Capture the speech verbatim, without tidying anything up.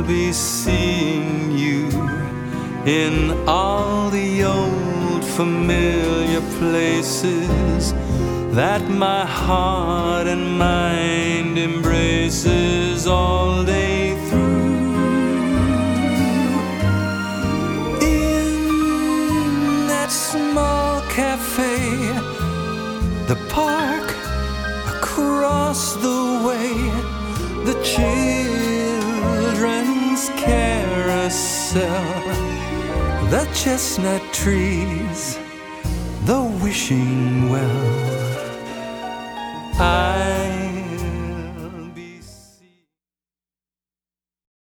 I'll be seeing you in all the old familiar places that my heart and mind embraces all day through. In that small cafe, the park across the way, the children's carousel, the chestnut trees, the wishing well. I